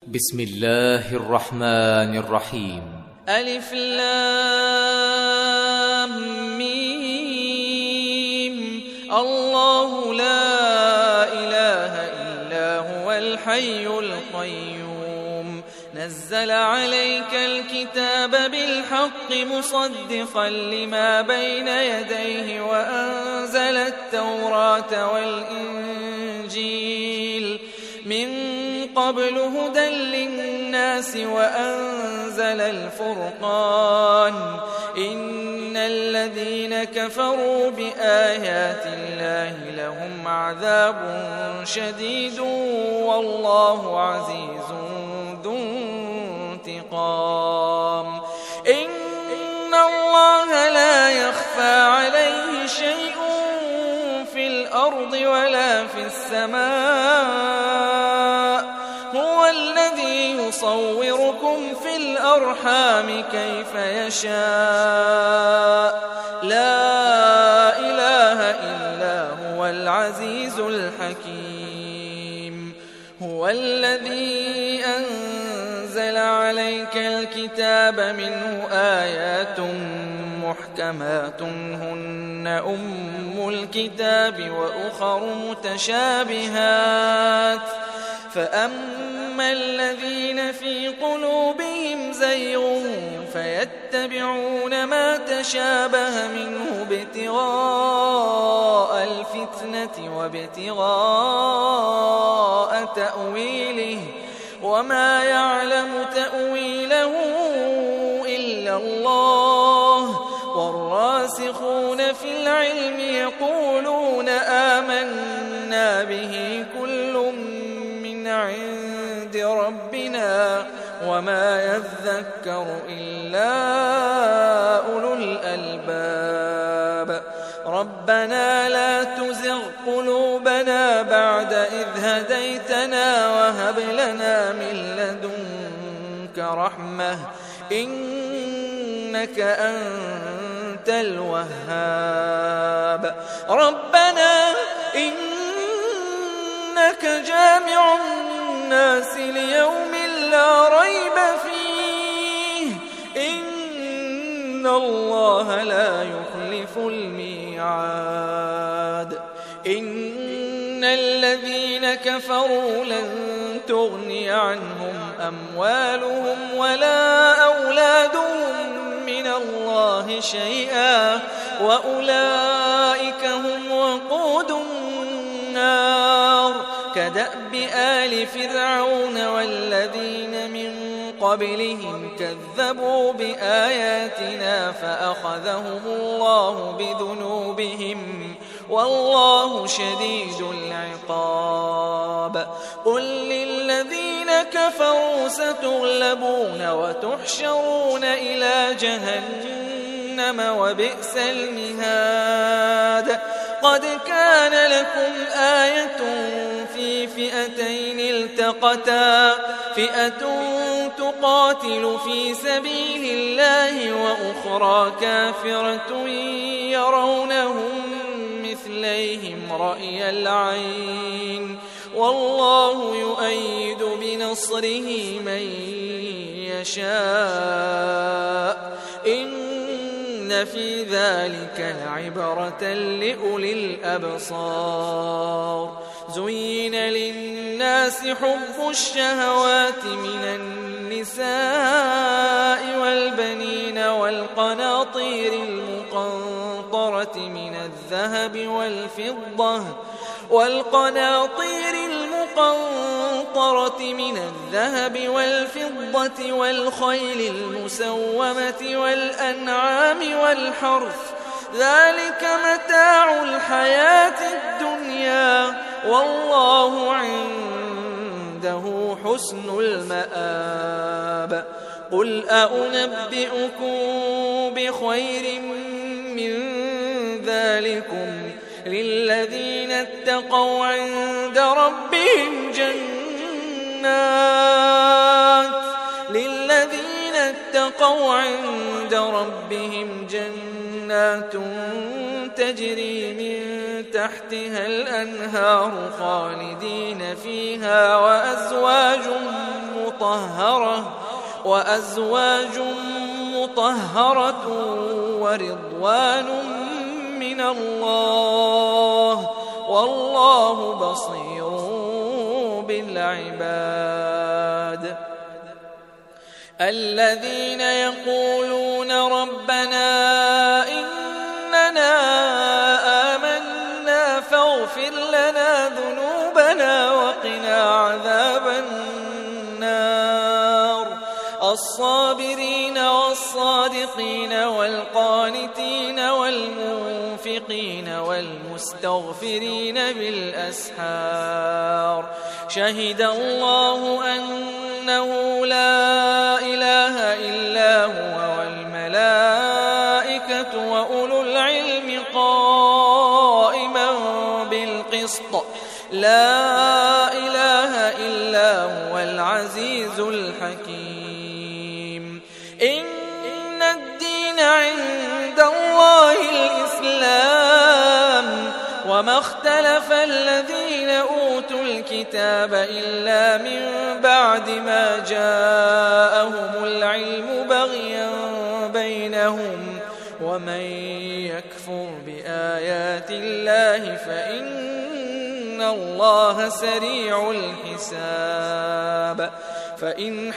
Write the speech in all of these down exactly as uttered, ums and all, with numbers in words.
بسم الله الرحمن الرحيم. ألف لام ميم. الله لا إله إلا هو الحي القيوم. نزل عليك الكتاب بالحق مصدقا لما بين يديه وأنزل التوراة والإنجيل من قبل هدى للناس وأنزل الفرقان. إن الذين كفروا بآيات الله لهم عذاب شديد والله عزيز ذو انتقام. إن الله لا يخفى عليه شيء في الأرض ولا في السماء. هو الذي يصوركم في الأرحام كيف يشاء. لا إله إلا هو العزيز الحكيم. هو الذي أنزل عليك الكتاب منه آيات محكمات هن أم الكتاب وأخر متشابهات. فأما الذين في قلوبهم زيغ فيتبعون ما تشابه منه ابتغاء الفتنة وابتغاء تأويله وما يعلم تأويله إلا الله. والراسخون في العلم يقولون آمنا به كل عند ربنا وما يذكر إلا أولو الألباب. ربنا لا تزغ قلوبنا بعد إذ هديتنا وهب لنا من لدنك رحمة إنك أنت الوهاب. ربنا إنك جامع الناس ليوم لا ريب فيه إن الله لا يخلف الميعاد. إن الذين كفروا لن تغني عنهم أموالهم ولا أولادهم من الله شيئا وأولئك هم وقود النار. كدأب آل فرعون والذين من قبلهم كذبوا بآياتنا فأخذهم الله بذنوبهم والله شديد العقاب. قل للذين كفروا ستغلبون وتحشرون إلى جهنم وبئس المهاد. قد كان لكم آية في فئتين التقتا فئة تقاتل في سبيل الله وأخرى كافرة يرونهم مثليهم رأي العين والله يؤيد بنصره من يشاء. إن في ذلك لعبرة لأولي الأبصار. زين للناس حب الشهوات من النساء والبنين والقناطير المقنطرة من الذهب والفضة والقناطير المقنطرة من الذهب والفضة والخيل المسومة والأنعام والحرث ذلك متاع الحياة الدنيا والله عنده حسن المآب. قل أنبئكم بخير من ذلكم للذين اتقوا عند ربهم جنات للذين اتقوا عند ربهم جنات تجري من تحتها الأنهار خالدين فيها وأزواج مطهرة وأزواج مطهرة ورضوان من الله والله بصير بالعباد. الذين يقولون ربنا إننا آمنا فاغفر لنا ذنوبنا وقنا عذاب النار. الصابرين والصادقين والقانتين والمنفقين والمستغفرين بالأسحار. شهد الله أنه لا إله إلا هو والملائكة وأولو العلم قائما بالقسط. لا إله إلا هو العزيز الحكيم. إن الدين عند الله الإسلام وما اختلف الذين أوتوا الكتاب إلا من بعد ما جاءهم العلم بغيا بينهم ومن يكفر بآيات الله فإن الله سريع الحساب. فإن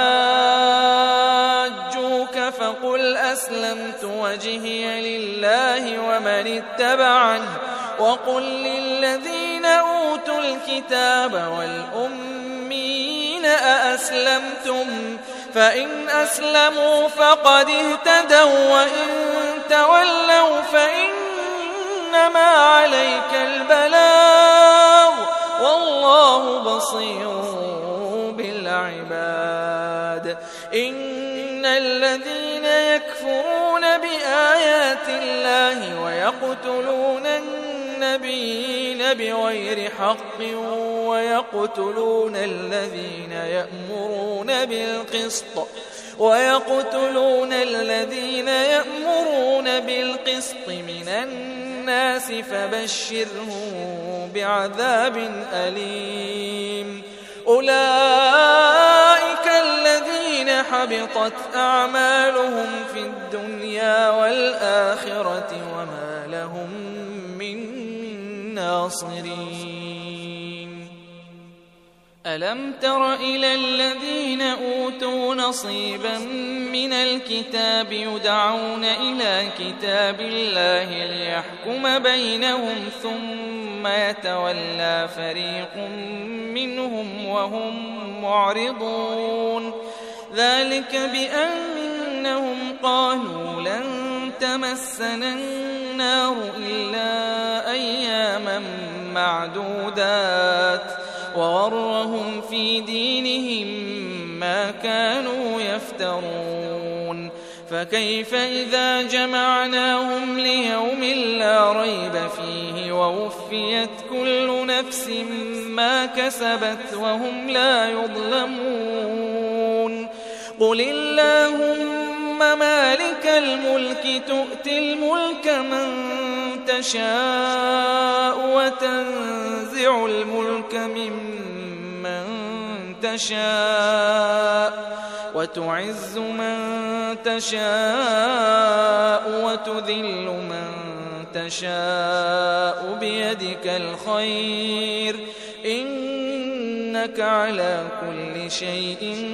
حاجوك فقل أسلمت وجهي لله ومن اتبعني وقل للذين أوتوا الكتاب والأميين أأسلمتم فإن أسلموا فقد اهتدوا وإن تولوا فإنما عليك البلاغ والله بصير بالعباد. إن الذين يكفرون بآيات الله ويقتلون النبيين بغير حق ويقتلون الذين يأمرون بالقسط ويقتلون الذين يأمرون بالقسط من الناس فبشرهم بعذاب أليم. أولئك الذين حبطت أعمالهم في الدنيا والآخرة وما لهم من ناصرين. ألم تر إلى الذين أوتوا نصيبا من الكتاب يدعون إلى كتاب الله ليحكم بينهم ثم يتولى فريق منهم وهم معرضون. ذلك بأنهم قالوا لن تمسنا النار إلا أياما معدودات وغرهم في دينهم ما كانوا يفترون. فكيف إذا جمعناهم ليوم لا ريب فيه ووفيت كل نفس ما كسبت وهم لا يظلمون. قل اللهم مالك الملك تؤتي الملك من تشاء وتنزع الملك ممن تشاء وتعز من تشاء وتذل من تشاء بيدك الخير إنك على كل شيء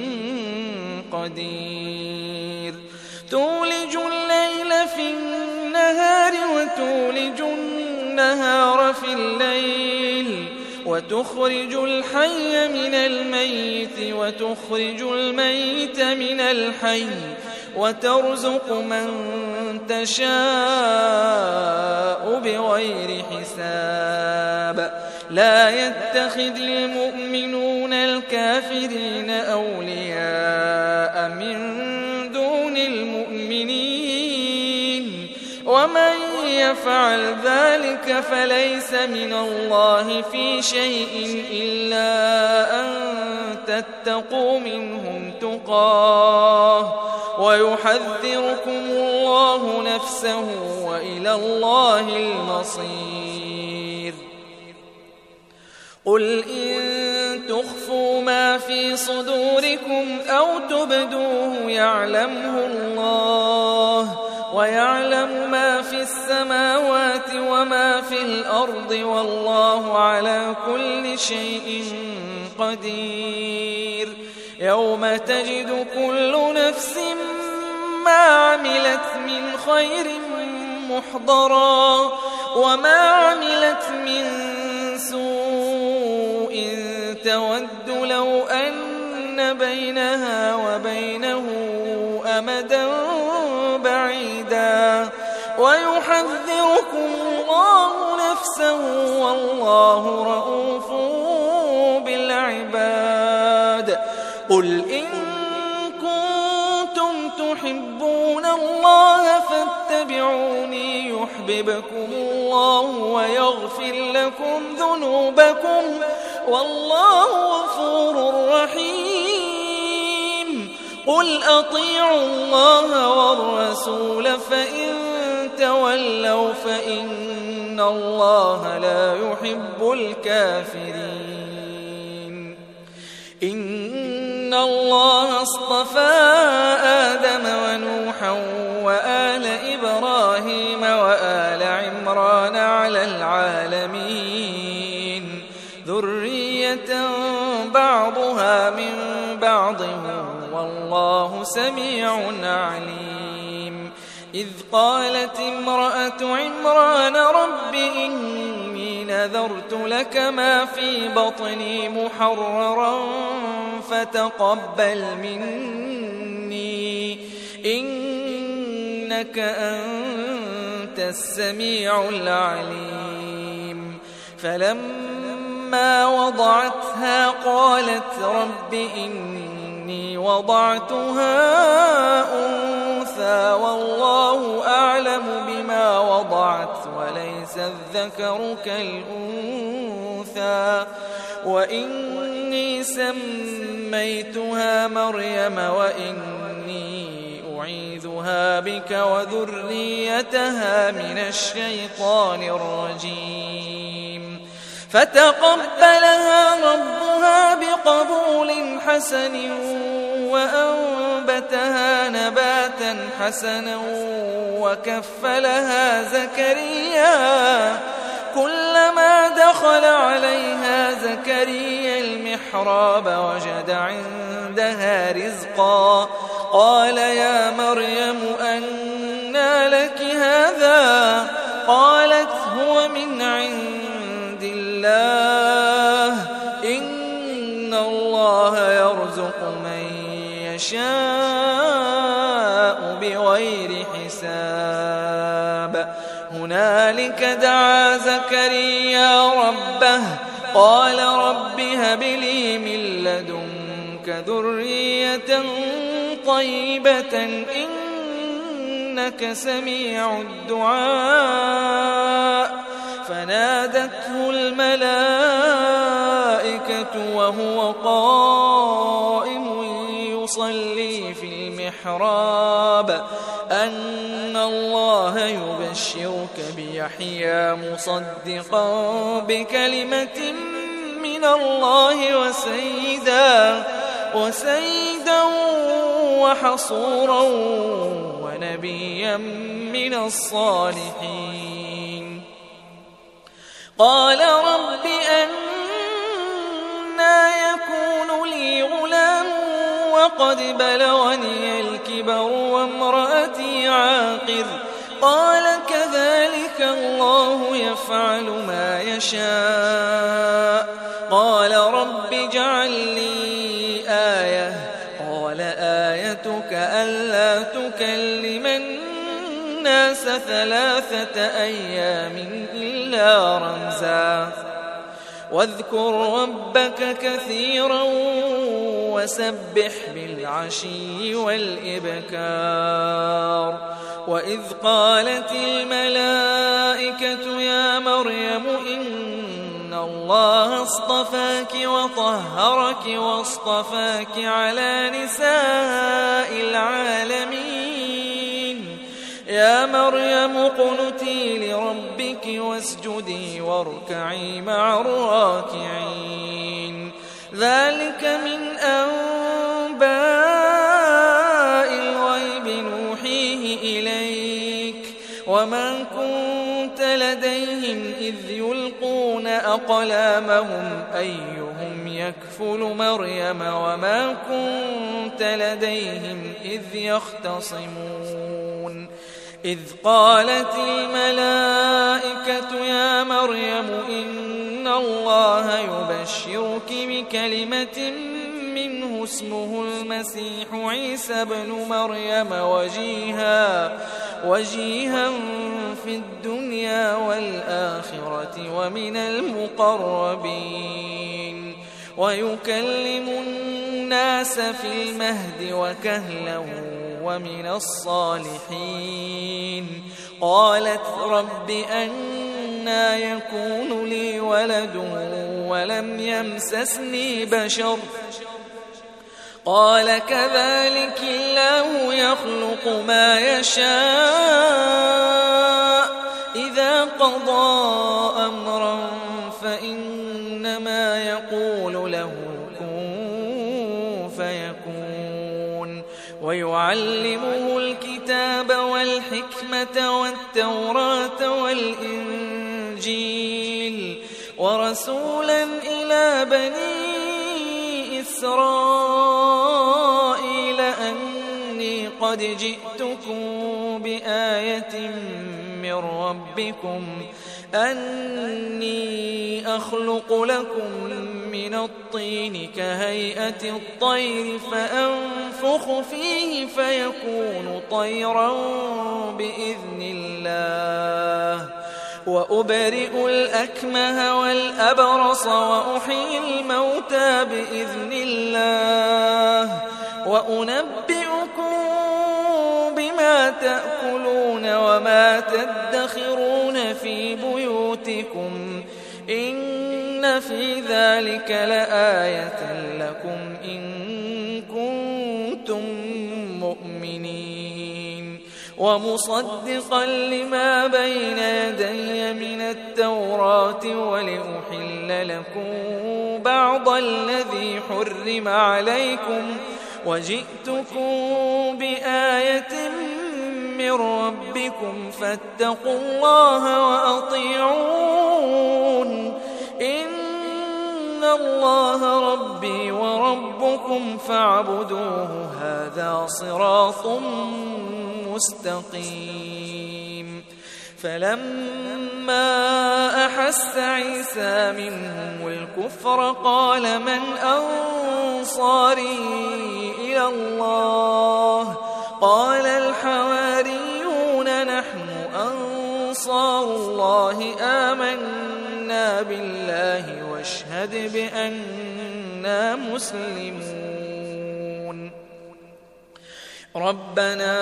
قدير. تولج الليل في النهار وتولج النهار في الليل وتخرج الحي من الميت وتخرج الميت من الحي وترزق من تشاء بغير حساب. لا يتخذ المؤمنون الكافرين أولياء من دون المؤمنين ومن يفعل ذلك فليس من الله في شيء إلا أن تتقوا منهم تقاه ويحذركم الله نفسه وإلى الله المصير. قل إن تخفوا ما في صدوركم أو تبدوه يعلمه الله ويعلم ما في السماوات وما في الأرض والله على كل شيء قدير. يوم تجد كل نفس ما عملت من خير محضرا وما عملت من سوء تود لو أن بينها وبينه أمدا بعيدا ويحذركم الله نفسه والله رؤوف بالعباد. قل إن كنتم تحبون الله فاتبعوني يحببكم الله ويغفر لكم ذنوبكم والله غفور رحيم. قل أطيعوا الله والرسول فإن تولوا فإن الله لا يحب الكافرين. إن الله اصطفى آدم ونوحا وآل إبراهيم وآل عمران على العالمين ذرية بعضها من بعض والله سميع عليم. إذ قالت امرأة عمران رب إني نذرت لك ما في بطني محررا فتقبل مني إنك أنت السميع العليم. فلما وضعتها قالت رب إني وضعتها أنثى والله أعلم بما وضعت وليس الذكر كالأنثى وإني سميتها مريم وإني أعيذها بك وذريتها من الشيطان الرجيم. فتقبلها ربها بقبول حسن وأنبتها نباتا حسنا وكفلها زكريا كلما دخل عليها زكريا المحراب وجد عندها رزقا قال يا مريم أنى لك هذا قالت هو من عند الله إن الله يرزق من يشاء بغير حساب. هنالك دعا زكريا ربه قال رب هب لي من لدنك ذرية طيبة إنك سميع الدعاء. فنادته الملائكة وهو قائم يصلي في المحراب أن الله يبشرك بيحيى مصدقا بكلمة من الله وسيدا وسيدا وحصورا ونبيا من الصالحين. قال رب أنى يكون لي غلام وقد بلغني الكبر وامرأتي عاقر قال كذلك الله يفعل ما يشاء. قال رب اجعل لي آية قال آيتك ألا تكلم الناس ثلاثة أيام إلا رمزا واذكر ربك كثيرا وسبح بالعشي والإبكار. وإذ قالت الملائكة يا مريم إن الله اصطفاك وطهرك واصطفاك على نساء العالمين يا مريم اقنتي لربك واسجدي واركعي مع الراكعين. ذلك من أنباء الغيب نوحيه إليك وما كنت لديهم إذ يلقون أقلامهم أيهم يكفل مريم وما كنت لديهم إذ يختصمون إذ قالت الملائكة يا مريم إن الله يبشرك بكلمة منه اسمه المسيح عيسى ابن مريم وجيها وجيها في الدنيا والآخرة ومن المقربين ويكلم الناس في المهد وكهلا ومن الصالحين قالت رب أنى يكون لي ولد ولم يمسسني بشر قال كذلك الله يخلق ما يشاء إذا قضى أمرا فإنما يقول له كن فيكون ويعلمه الكتاب والحكمة والتوراة والإنجيل ورسولا إلى بني إسرائيل أني قد جئتكم بآية من ربكم أني أخلق لكم من الطين كهيئة الطير فأنفخ فيه فيكون طيرا بإذن الله وأبرئ الأكمه والأبرص وأحيي الموتى بإذن الله وأنبئكم بما تأكلون وما تدخرون في بيوتكم إن في ذلك لآية لكم إن كنتم مؤمنين ومصدقا لما بين يدي من التوراة ولأحل لكم بعض الذي حرم عليكم وجئتكم بآية من ربكم فاتقوا الله وأطيعون إن الله ربي وربكم فاعبدوه هذا صراط مستقيم فلما أحس عيسى منهم الكفر قال من أنصاري إلى الله قال الحواريون نحن أنصار الله آمنا بالله واشهد بأننا مسلمون ربنا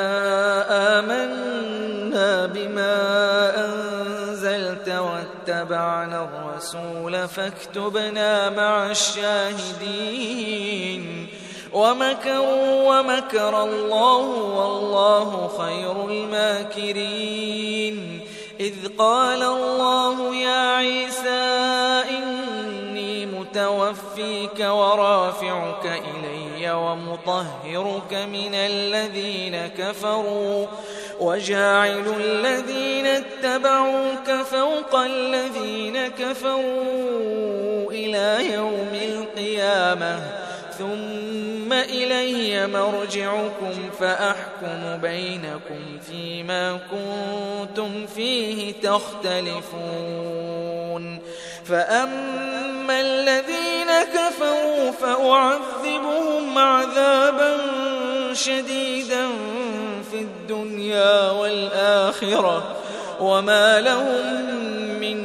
آمنا بما أنزلت واتبعنا الرسول فاكتبنا مع الشاهدين ومكروا ومكر الله والله خير الماكرين إذ قال الله يا عيسى إني متوفيك ورافعك إلي ومطهرك من الذين كفروا وجاعل الذين اتبعوك فوق الذين كفروا إلى يوم القيامة ثم إلي مرجعكم فأحكم بينكم فيما كنتم فيه تختلفون فأما الذين كفروا فأعذبهم عذابا شديدا في الدنيا والآخرة وما لهم من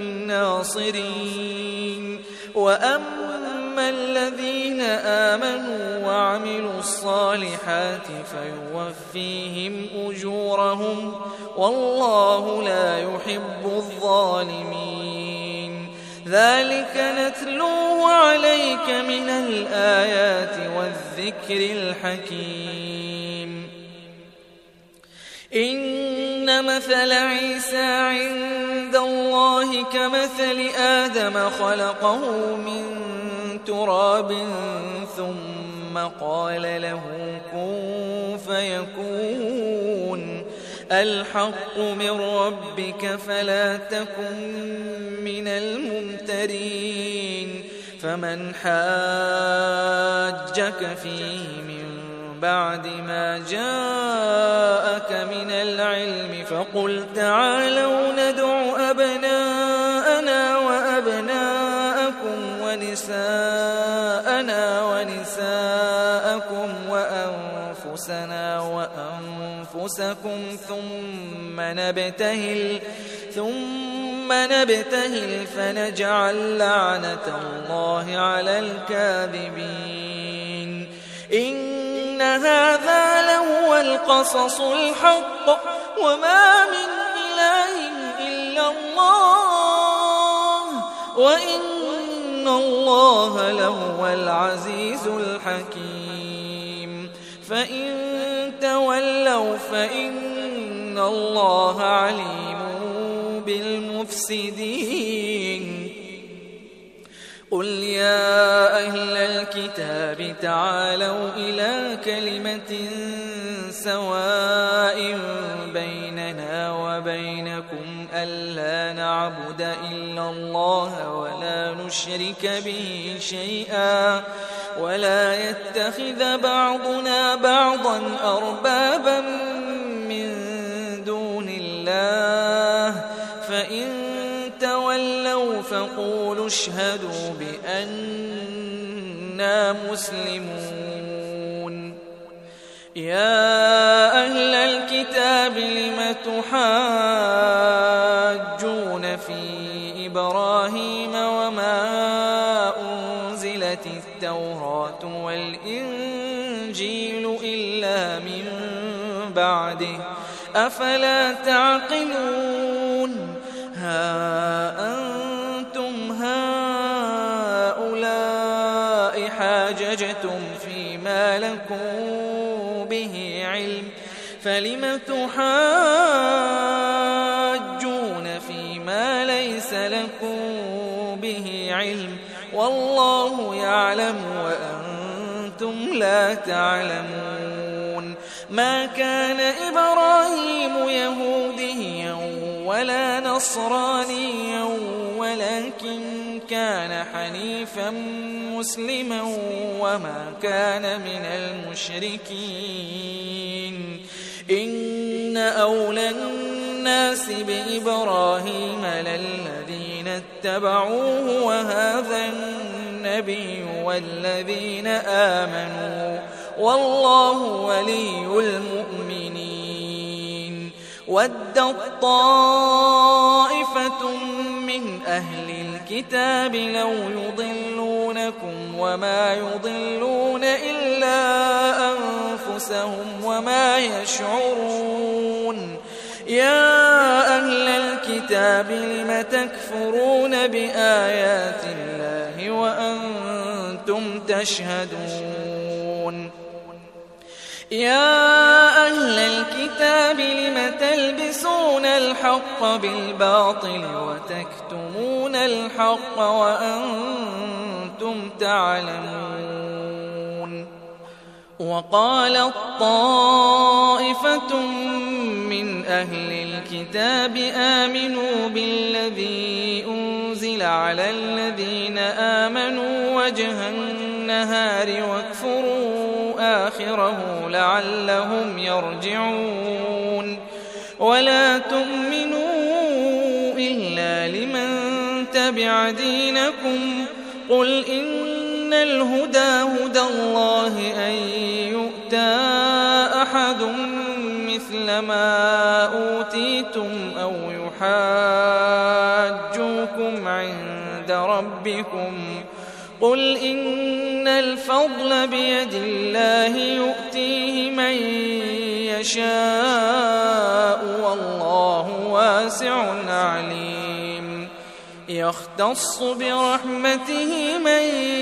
ناصرين وأما أما الذين آمنوا وعملوا الصالحات فيوفيهم أجورهم والله لا يحب الظالمين ذلك نتلوه عليك من الآيات والذكر الحكيم إن مثل عيسى عند الله كمثل آدم خلقه من تراب ثم قال له كن فيكون الحق من ربك فلا تكن من الممترين فمن حاجك فيه من بعد ما جاءك من العلم فقل تعالوا ندع أبناءنا وأبناءكم ونساءنا ونساءكم وأنفسنا وأنفسكم ثم نبتهل ثم نبتهل فنجعل لعنة الله على الكاذبين إن هذا لهو القصص الحق وما من إله إلا الله وإن الله لهو العزيز الحكيم فإن تولوا فإن الله عليم بالمفسدين قل يا أهل الكتاب تعالوا إلى كلمة سواء بيننا وبينكم ألا نعبد إلا الله ولا نشرك به شيئا ولا يتخذ بعضنا بعضا أربابا من دون الله فإن تولوا فقولوا اشهدوا بأننا مسلمون يا أهل الكتاب لم تحاجون في إبراهيم وما أنزلت التوراة والإنجيل إلا من بعده أفلا تعقلون ها أنتم هؤلاء حاججتم فيما لكم به علم فلم تحاجون فيما ليس لكم به علم والله يعلم وأنتم لا تعلمون ما كان إبراهيم يهوديا ولا نصرانيا ولكن كان حنيفا مسلما وما كان من المشركين إن أولى الناس بإبراهيم للذين اتبعوه وهذا النبي والذين آمنوا والله ولي المؤمنين ودت طائفة من أهل الكتاب لو يضلونكم وما يضلون إلا أنفسهم وما يشعرون يا أهل الكتاب لم تكفرون بآيات الله وأنتم تشهدون يا أهل الكتاب لم تلبسون الحق بالباطل وتكتمون الحق وأنتم تعلمون وقالت طائفة من أهل الكتاب آمنوا بالذي أنزل على الذين آمنوا وجه النهار واكفروا آخره لعلهم يرجعون ولا تؤمنوا إلا لمن تبع دينكم قل إن الهدى هدى الله أن يؤتى أحد مثل ما أوتيتم أو يحاجوكم عند ربكم قل إن الفضل بيد الله يؤتيه من يشاء والله واسع عليم يختص برحمته من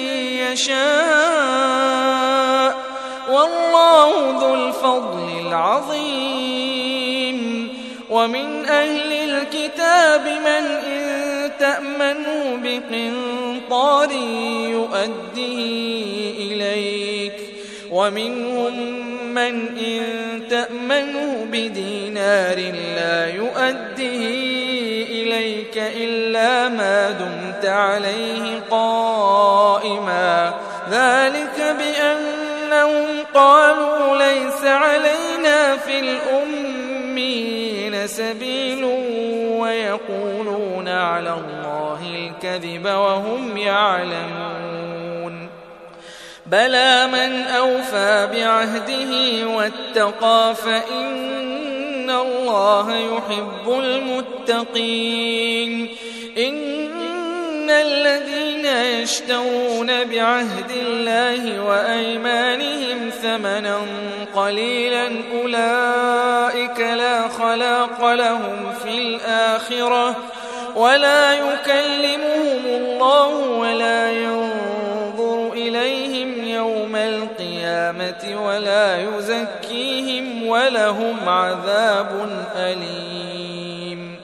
يشاء والله ذو الفضل العظيم ومن أهل الكتاب من إن تأمنه بقنطار يؤديه إليك ومنهم من إن تأمنه بدينار لا يؤديه إليك إلا ما دمت عليه قائما ذلك بأنهم قالوا ليس علينا في الأمين سبيل ويقولون على الله الكذب وهم يعلمون بلى من أوفى بعهده واتقى فإن الله يحب المتقين إن الذين يشترون بعهد الله وأيمانهم ثمنا قليلا أولئك لا خلاق لهم في الآخرة ولا يكلمهم الله ولا ينظر إليهم يوم القيامة ولا يزكيهم ولهم عذاب أليم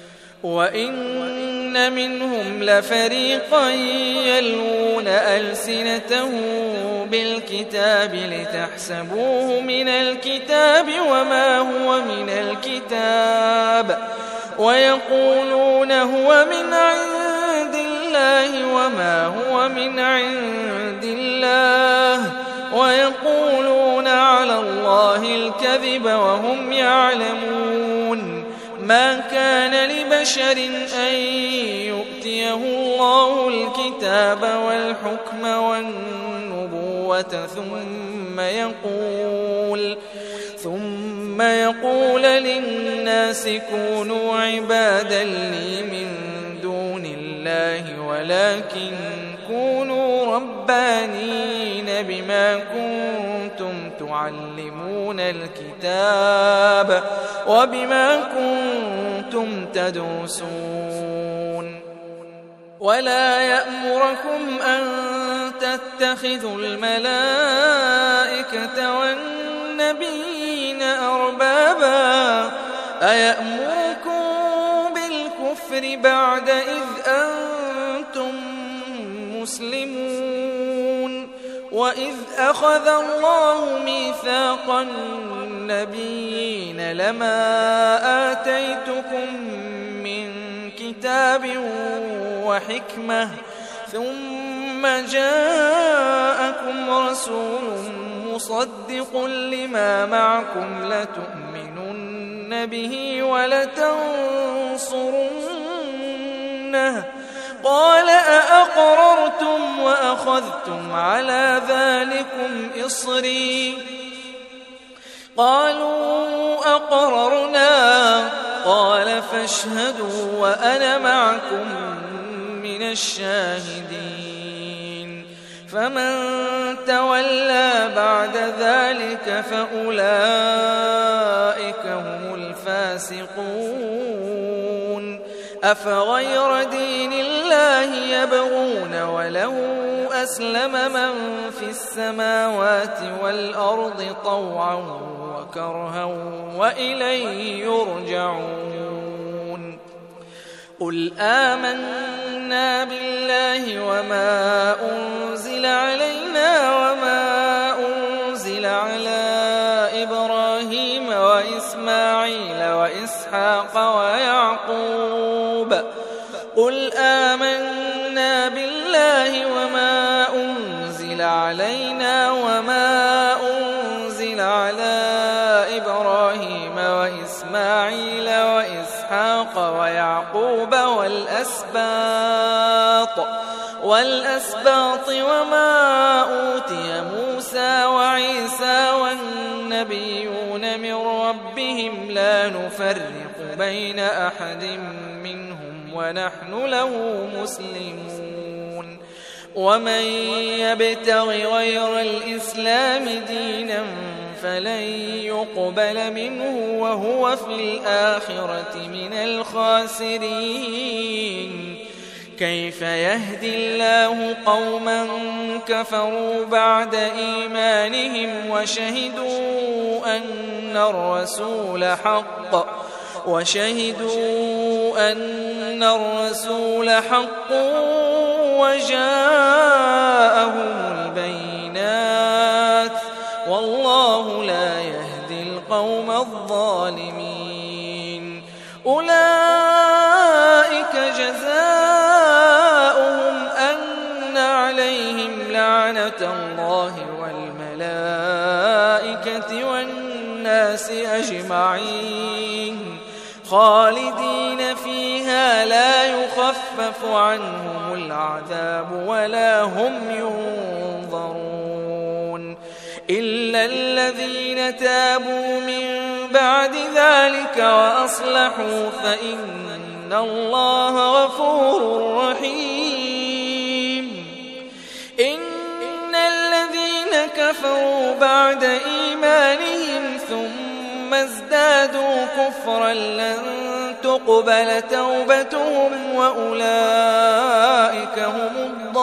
وإن منهم لفريقا يلوون ألسنتهم بالكتاب لتحسبوه من الكتاب وما هو من الكتاب ويقولون هو من عند الله وما هو من عند الله ويقولون على الله الكذب وهم يعلمون ما كان لبشر أن يؤتيه الله الكتاب والحكم والنبوة ثم يقول ثم يقول للناس كونوا عبادا لي من دون الله ولكن كونوا ربانين بما كنتم تعلمون الكتاب وبما كنتم تدرسون ولا يأمركم أن تتخذوا الملائكة والنبيين أربابا أيأمركم بالكفر بعد إذ أنتم مسلمون وإذ أخذ الله ميثاق النبيين لما آتيتكم من كتاب وحكمة ثم جاءكم رسول مصدق لما معكم لتؤمنن به ولتنصرنه قال أأقررتم وأخذتم على ذلكم إصري قالوا أقررنا قال فاشهدوا وأنا معكم من الشاهدين فمن تولى بعد ذلك فأولئك هم الفاسقون أفغير دين الله يبغون وله أسلم من في السماوات والأرض طوعا وكرها وإليه يرجعون قل آمنا بالله وما أنزل علينا وما أنزل على إبراهيم وإسماعيل وإسحاق ويعقوب قل آمنا بالله وما أنزل علينا وما أنزل على إبراهيم وإسماعيل وإسحاق ويعقوب والأسباط والأسباط وما أوتي موسى وعيسى والنبيون من ربهم لا نفرق بين أحد منهم ونحن له مسلمون ومن يبتغ غير الإسلام دينا فلن يقبل منه وهو في الآخرة من الخاسرين كيف يهدي الله قوما كفروا بعد إيمانهم وشهدوا أن الرسول حق وشهدوا أن الرسول حق وجاءهم البينات والله لا يهدي القوم الظالمين. أولئك جزاؤهم أن عليهم لعنة الله والملائكة والناس أجمعين خالدين فيها لا يخفف عنهم العذاب ولا هم ينظرون إلا الذين تابوا من بعد ذلك وأصلحوا فإن الله غفور رحيم. إن الذين كفروا بعد إيمانهم ثم ازدادوا كفرا لن تقبل توبتهم وأولئك هم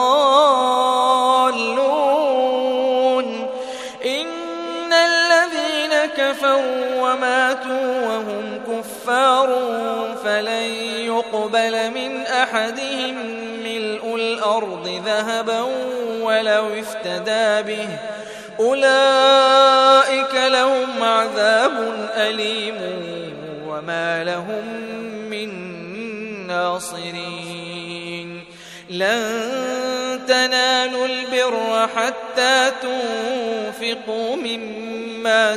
الضالون. إن الذين كفروا وماتوا وهم كفار فلن يقبل من أحدهم ملء الأرض ذهبا ولو افتدى به أولئك لهم عذاب أليم وما لهم من ناصرين. لن تنالوا البر حتى تنفقوا مما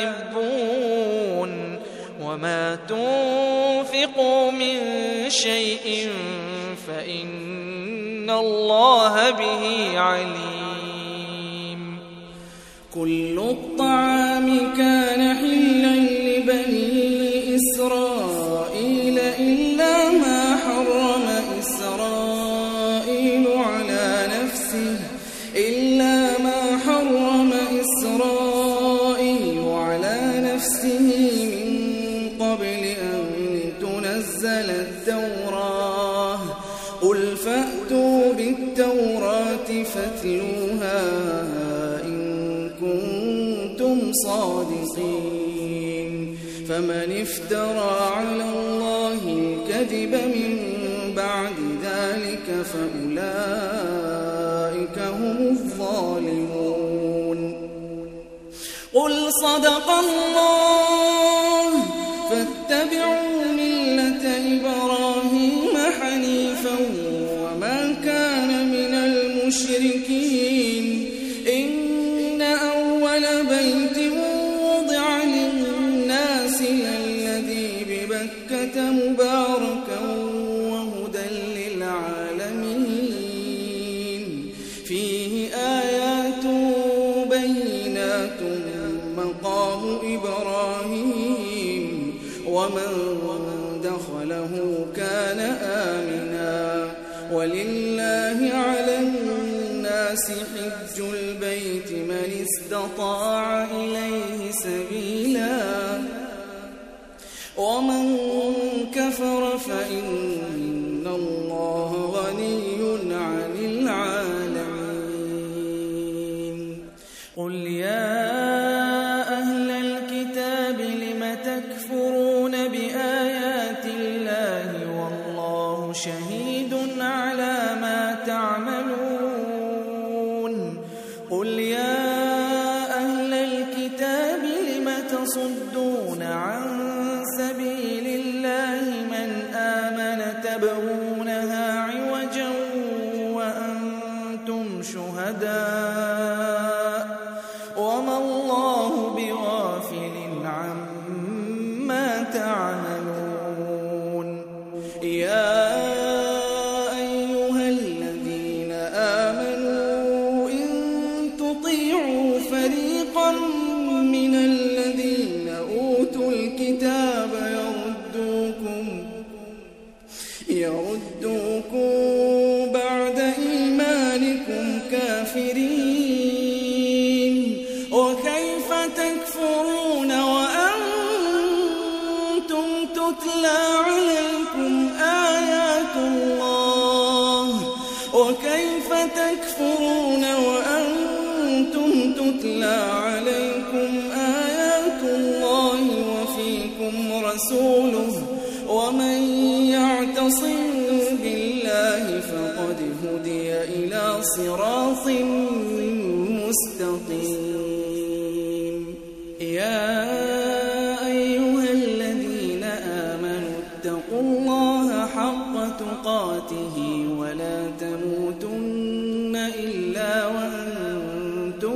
تحبون وما تنفقوا من شيء فإن الله به عليم. كل الطعام كان حلا لبني إسرائيل إلا ما حرم إسرائيل على نفسه إلا ما حرم إسرائيل على نفسه من قبل أن تنزل التوراة. قل فأتوا بالتوراة فاتلوها إن كنتم صادقين. فمن افترى على الله الكذب من بعد ذلك فأولئك هم الظالمون. قل صدق الله فاتبعوا ملة إبراهيم حنيفا وما كان من المشركين. إن أول بيت وضع للناس الذي ببكة مباركا وهدى للعالمين فيه آيات بينات مقام إبراهيم ومن دخله كان آمنا ولله على الناس حج البيت من استطاع إليه سبيلا ومن كفر فإن الله غني عن العالمين. قل يا أهل الكتاب لم تكفرون بآيات الله والله شهيد على ما تعملون. قل يا أهل الكتاب لم تصدون عن سبيل الله من آمن تبغونها عوجا وأنتم شهداء وما الله بغافل عما تعملون. يا أيها الذين آمنوا إن تطيعوا فريقا من الذين أوتوا الكتاب يردوكم يردوكم بعد إيمانكم كافرين. وكيف تكفرون وأنتم تتلى عليكم آيات الله وكيف تكفرون وأنتم تتلى عليكم آيات الله وفيكم رسوله صراط مستقيم. يا أيها الذين آمنوا اتقوا الله حق تقاته ولا تموتن إلا وأنتم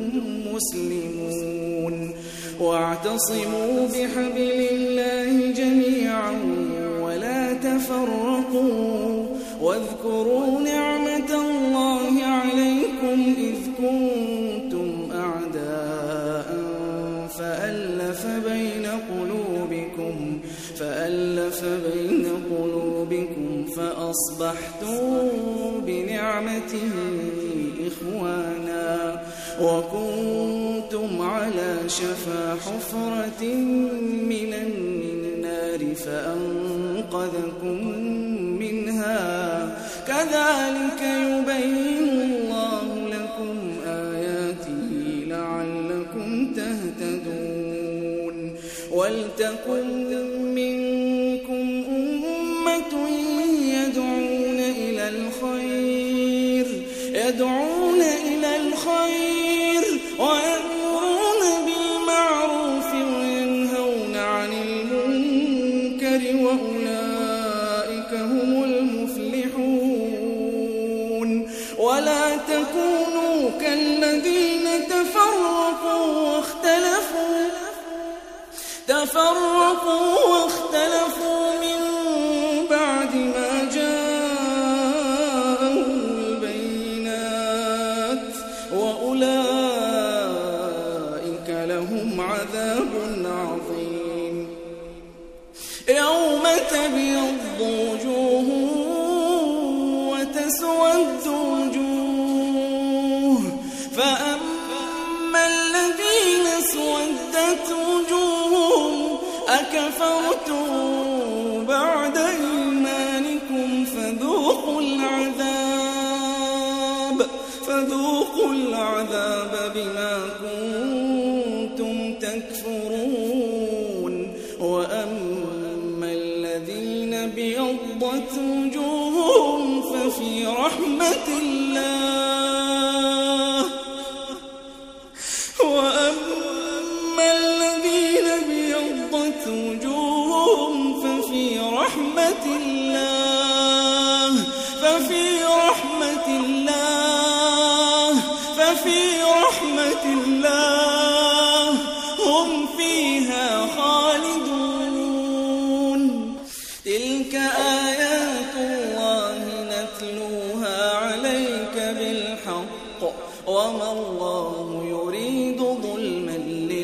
مسلمون. واعتصموا بحبل الله جميعا ولا تفرقوا واذكروا نعمة الله عليكم إذ كنتم أعداء فألف بين قلوبكم فألف بين قلوبكم فأصبحتم بنعمته إخوانا وكنتم على شفا حفرة من النار فأنقذكم منها. كذلك يبين الله لكم آياته لعلكم تهتدون. ولتكن منكم أمة يدعون إلى الخير يدعون إلى الخير ويأمرون بالمعروف وينهون عن المنكر وأولئك هم المفلحون. ولا تكونوا كالذين تفرقوا واختلفوا تفرقوا واختلفوا من بعد ما جاءهم البينات وأولئك لهم عذاب عظيم. يوم تبيض وجوه وتسود وجوه فأما الذين اسودت وجوههم أكفرتم بعد إيمانكم فذوقوا العذاب فذوقوا العذاب بما كنتم تكفرون. وأما الذين بيضت وجوههم ففي رحمة الله وأما الذين بيضت وجوههم ففي رحمة الله ففي رحمة الله ففي رحمة الله هم فيها خالدون. تلك آيات الله نتلوها عليك بالحق وما الله يريد ظلما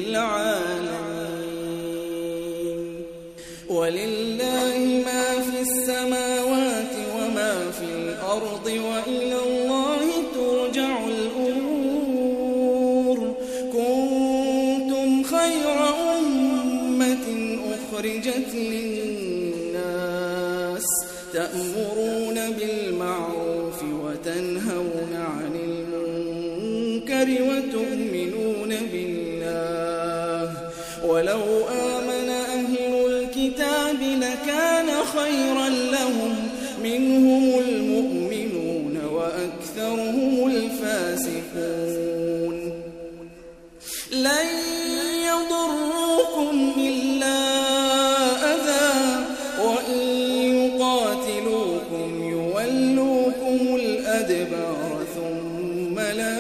للعالمين. ولله ما في السماوات وما في الأرض وإلى الله ترجع الأمور. كنتم خير أمة أخرجت للناس تأمرون بالمعروف وتنهون عن المنكر وتؤمنون بالله. ولو آمن أهل الكتاب لكان خيرا لهم منهم المؤمنون وأكثرهم الفاسقون. لن يضروكم إلا أذى وإن يقاتلوكم يولوكم الأدبار ثم لا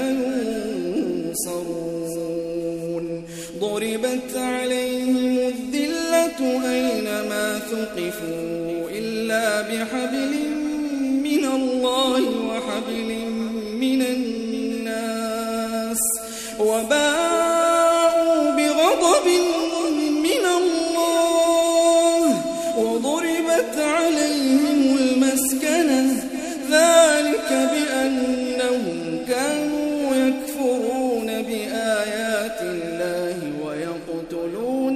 ينصرون. ضربت عليهم الذلة أينما ثقفوا إلا بحبل من الله وحبل من الناس وباءوا بغضب من الله وضربت عليهم المسكنة ذلك بأنهم كانوا يكفرون بآيات الله ويقتلون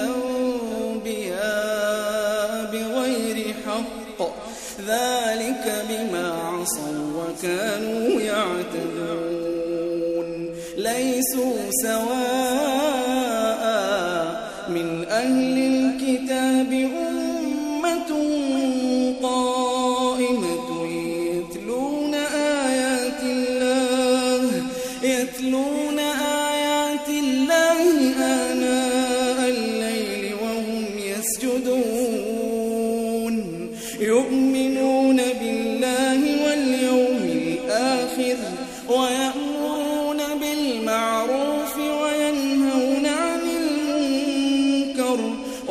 الأنبياء بغير حق ذلك بما عصوا وكانوا يعتدون. ليسوا سواء من أهل الكتاب أمة قائمة يتلون آيات الله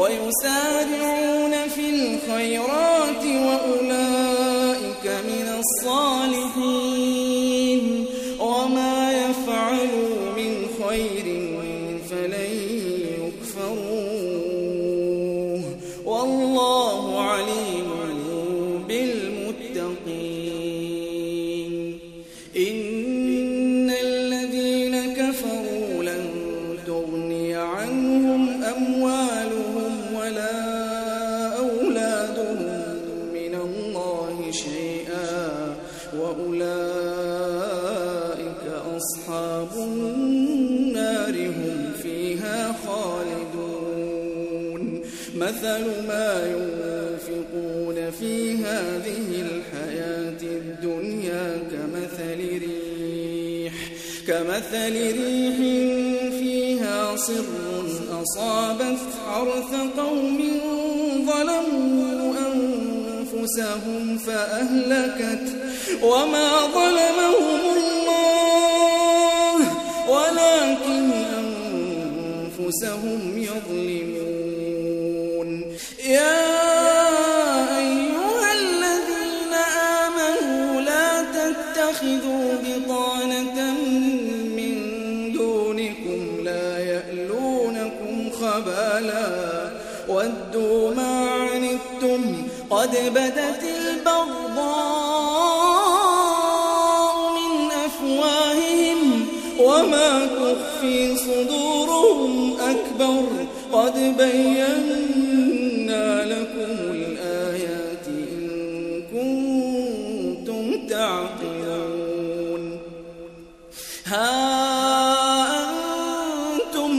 ويسارعون في الخيرات وأولئك من الصالحين وما يفعلوا من خير فلن يكفروه والله عليم بالمتقين. إن الذين كفروا لن تغني عنهم أموالهم ولا أولادهم من الله شيئا وأولئك أصحاب النار هم فيها خالدون. مثل ما ينفقون في هذه الحياة الدنيا كمثل ريح كمثل ريح فيها صر أصابت حرث قوم ظلموا أنفسهم فأهلكت وما ظلمهم الله ولكن أنفسهم يظلمون. يا أيها الذين آمنوا لا تتخذوا بطانة من دونكم لا يألونكم خبالا ودوا ما عنتم قد بدت البغضاء من أفواههم وما تخفي صدورهم أكبر قد بينا لكم الآيات إن كنتم تعقلون. ها أنتم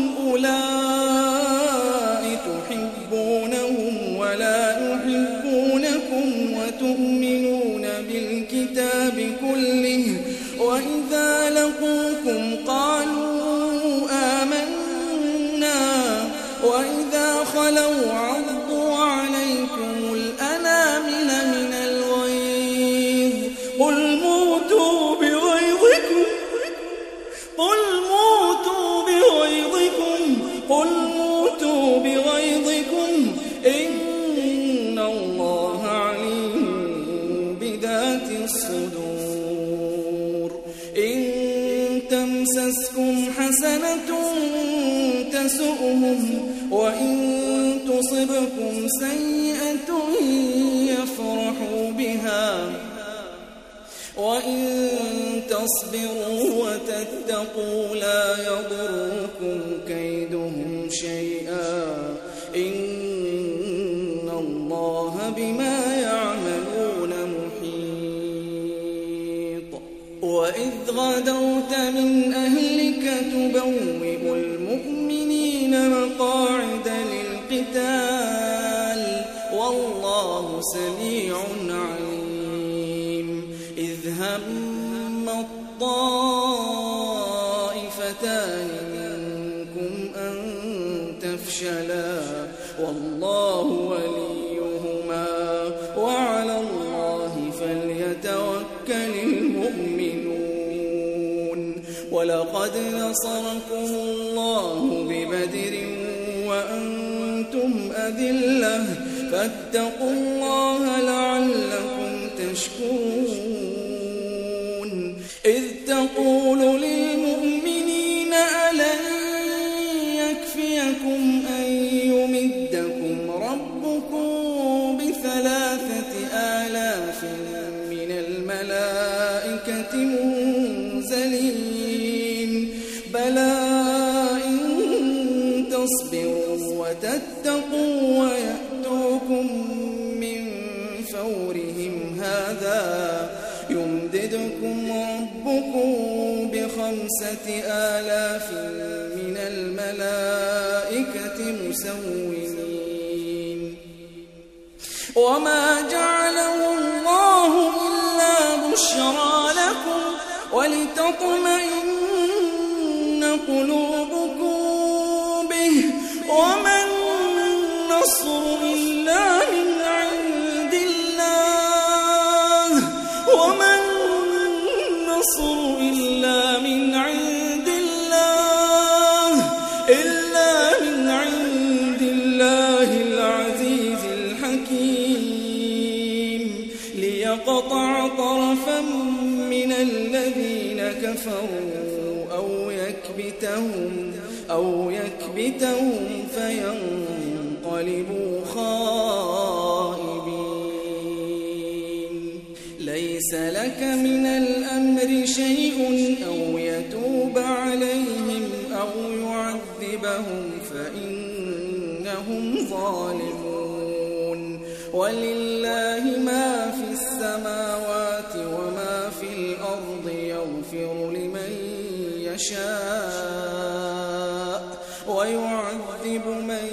أولئك تحبونهم ولا يحبونكم وتؤمنون بالكتاب كله وإذا لقوكم قالوا آمنا وإذا خلوا عضوا عليكم الأنامل من الغيظ قل موتوا بغيظكم قل موتوا بغيظكم قل موتوا بغيظكم إن الله عليم بذات الصدور. إن تمسسكم حسنة تسؤهم وإن تصبكم سيئة يفرحوا بها وإن تصبروا وتتقوا لا يضركم كيدهم شيئا إن الله بما يعملون محيط. وإذ غدوت من أهلك تبوئ المؤمنين مقاعد للقتال والله سميع عليم. إذ هم الطائفتان منكم أن تفشلا والله وليهما وعلى الله فليتوكل المؤمنون. ولقد نصركم الله ببدر وأنتم أذلة فاتقوا الله لعلكم تشكرون. إذ تقول للمؤمنين ألن يكفيكم أن يمدكم ربكم بثلاثة آلاف من الملائكة منزلين بلى إن تصبروا وتتقوا ويأتوكم من فورهم هذا يمددكم ربكم بخمسة آلاف من الملائكة مسومين. وما جعله الله إلا بشرى لكم ولتطمئن قلوبكم به وما النصر إلا من عند الله وما النصر إلا من عند الله إلا من عند الله كفروا أو يكبتهم أو يكبتهم فينقلبوا خائبين. ليس لك من الأمر شيء أو يتوب عليهم أو يعذبهم فإنهم ظالمون. ولله ما في السماوات وما في الأرض يغفر لمن يشاء ويعذب من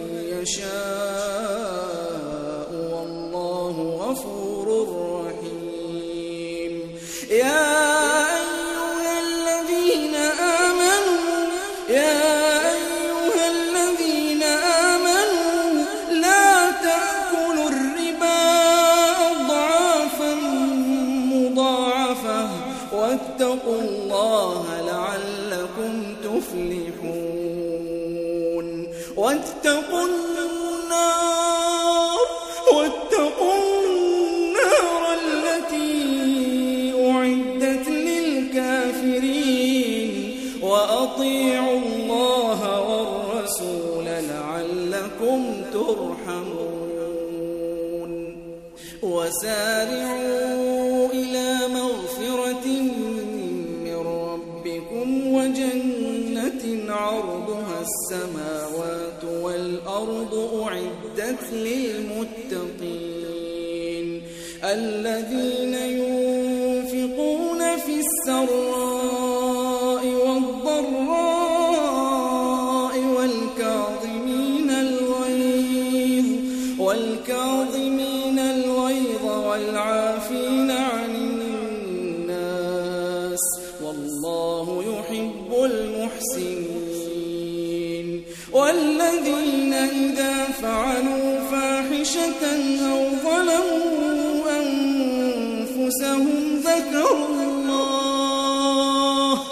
يشاء والله غفور رحيم. يا أيها الذين آمنوا يا أيها الذين آمنوا لا تأكلوا الربا أضعافا مضاعفة واتقوا الله لعلكم تفلحون. واتقوا النار واتقوا النار التي أعدت للكافرين وأطيعوا الله والرسول لعلكم ترحمون. وسارعوا إلى مغفرة من ربكم وجنة عرضها السماوات والأرض أعدت للمتقين الذين ينفقون في السراء والضراء والكاظمين الغيظ والكاظمين الغيظ والعافين عن الناس والله يحب المحسنين. والذين إذا فعلوا فاحشة أو ظلموا أنفسهم ذكروا الله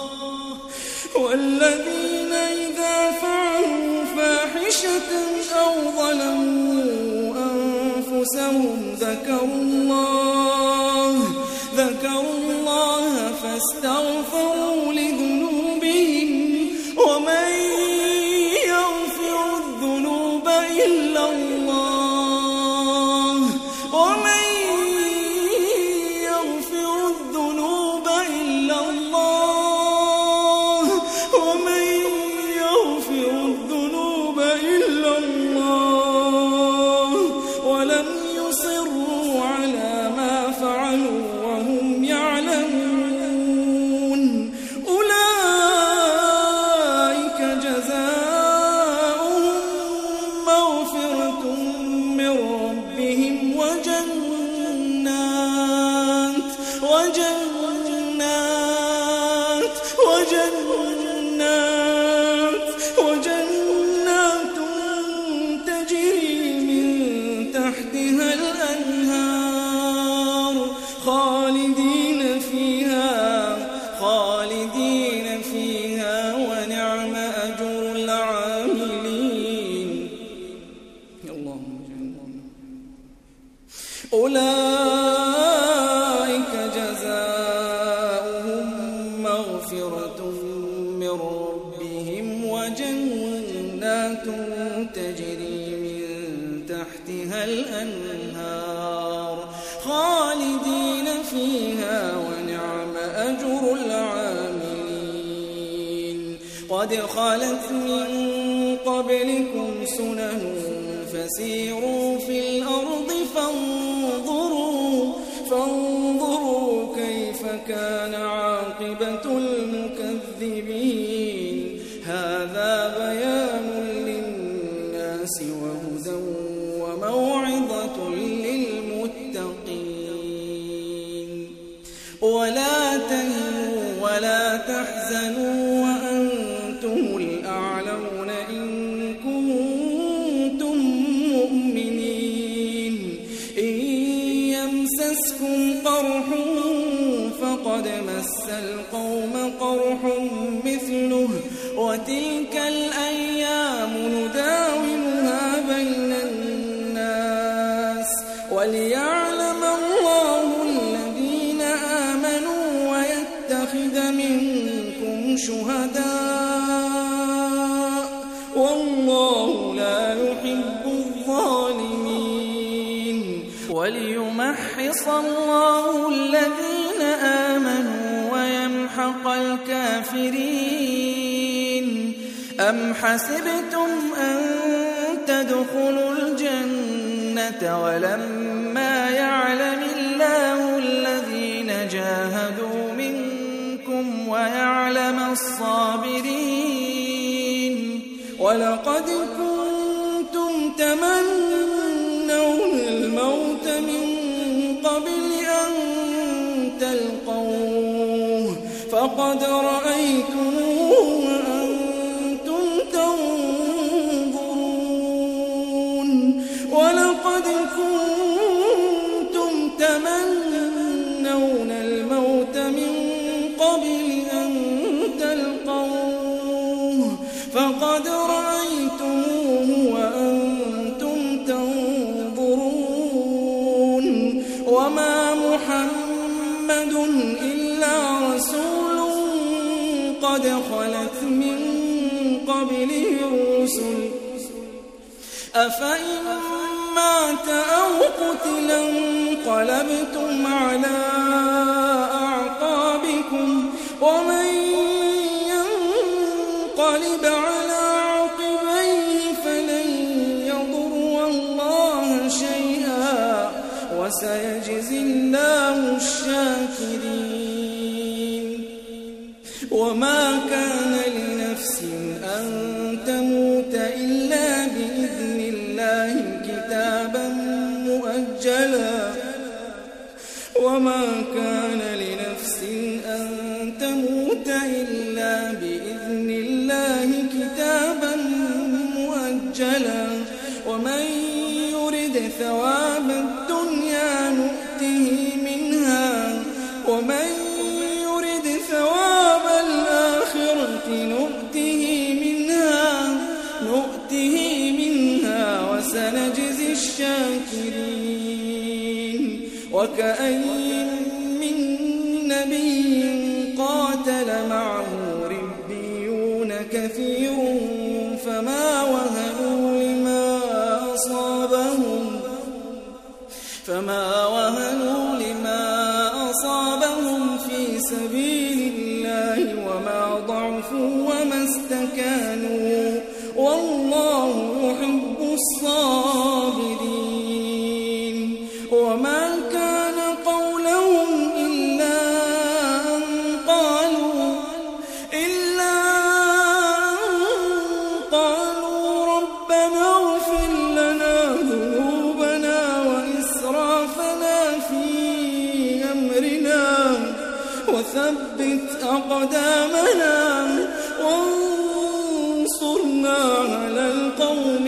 والذين إذا فعلوا فاحشة أو ظلموا أنفسهم ذكروا الله ذكروا الله فاستغفروا لذنوبهم ومن يغفر الذنوب إلا الله ومن يغفر الذنوب إلا الله ومن يغفر الذنوب إلا الله ولم يصروا على ما فعلوا وهم يعلمون. أولئك جزاؤهم مغفرة من ربهم وجنات وجنات وجنات وجنات تجري من تحتها الأنهار خالدين فيها خالدين فيها ونعم أجر العاملين. اللهم أولئك جزاؤهم مغفرة من ربهم وجنات تجري من تحتها الأنهار خالدين فيها ونعم أجر العاملين. قد خلت من قبلكم سنن فسيروا في الأرض فانظروا فانظروا كيف كان عاقبة المكذبين. هذا بيان للناس وهدى وموعظة للمتقين. ولا تهنوا ولا تحزنوا وأنتم الأعلون إن كنتم مؤمنين. إن يمسسكم قرح فقد مس القوم قرح مثله وتلك الأيام نداولها بين الناس وليعلم الله الذين آمنوا ويتخذ منكم والله لا يحب الظالمين وليمحص الله الذين آمنوا ويمحق الكافرين أم حسبتم أن تدخلوا الجنة ولما يعلم الله الذين جاهدوا منكم ويعلم الصابرين ولقد كنتم تمنون الموت من قبل أن تلقوه فقد رأيتموه وأنتم تنظرون ولقد كنتم تمنون الموت من قبل أن تلقوه فقد رأيتموه وأنتم تنظرون وما محمد إلا رسول قد خلت من قبله الرسل أفإن مات أو قتلا انقلبتم على أعقابكم ومن ينقلب على عقبيه فلن يضر الله شيئا وسيجزي الله الشاكرين وما كان لنفس أن تموت إلا بإذن الله كتابا مؤجلا وما كان لنفس أن تموت إلا بإذن الله كتابا مؤجلا ومن يرد ثواب الدنيا نؤته منها ومن يرد ثواب الآخرة نؤته منها نؤته منها وسنجزي الشاكرين وكأين من نبي قاتل معه ربيون كثير فما وهنوا لما أصابهم فما وهنوا لما أصابهم في سبيل الله وما ضعفوا وما استكانوا والله يحب الصابرين وما كان قولهم إلا أن قالوا إلا أن قالوا ربنا اغفر لنا ذنوبنا وإسرافنا في أمرنا وثبت أقدامنا وانصرنا على القوم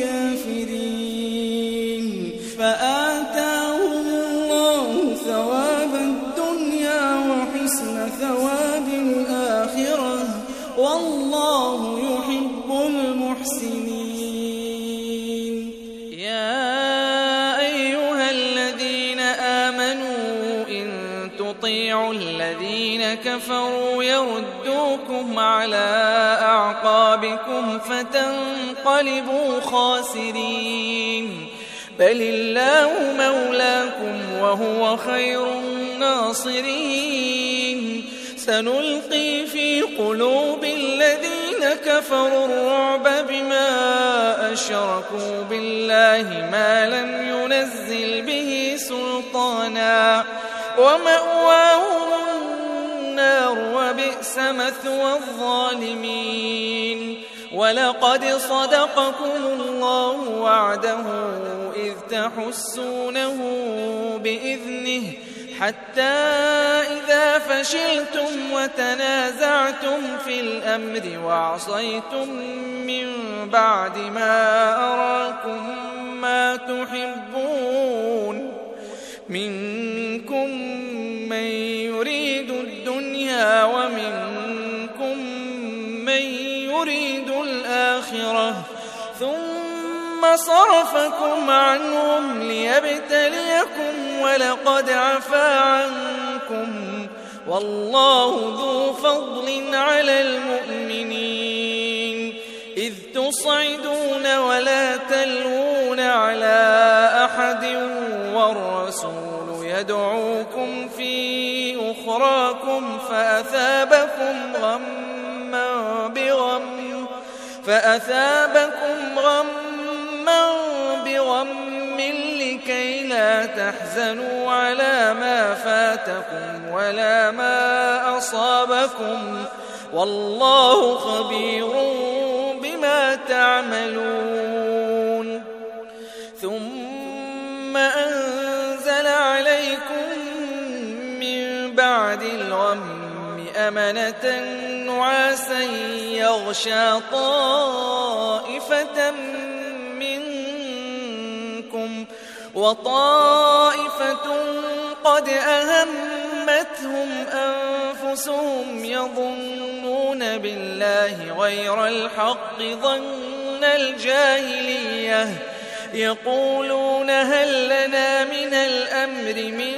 الكافرين فآتاهم الله ثواب الدنيا وحسن ثواب الآخرة والله يحب المحسنين يا أيها الذين آمنوا إن تطيعوا الذين كفروا يردوكم على أعقابكم فتنقلبوا خاسرين بل الله مولاكم وهو خير الناصرين سنلقي في قلوب الذين كفروا الرعب بما أشركوا بالله ما لم ينزل به سلطانا ومأواهم النار وبئس مثوى الظالمين ولقد صدقكم الله وعده إذ تحسونه بإذنه حتى إذا فشلتم وتنازعتم في الأمر وعصيتم من بعد ما أراكم ما تحبون منكم من يريد الدنيا ومنكم من يريد الآخرة ثم صرفكم عنهم ليبتليكم ولقد عفا عنكم والله ذو فضل على المؤمنين إذ تصعدون ولا تلوون على أحد والرسول يدعوكم في أخراكم فأثابكم غما بغم فأثابكم غما بغم لكي لا تحزنوا على ما فاتكم ولا ما أصابكم والله خبير بما تعملون ثم أنزل عليكم من بعد الغم أمنة نعاسا يغشى طائفة منكم وطائفة قد أهمتهم أنفسهم يظنون بالله غير الحق ظن الجاهلية يقولون هل لنا من الأمر من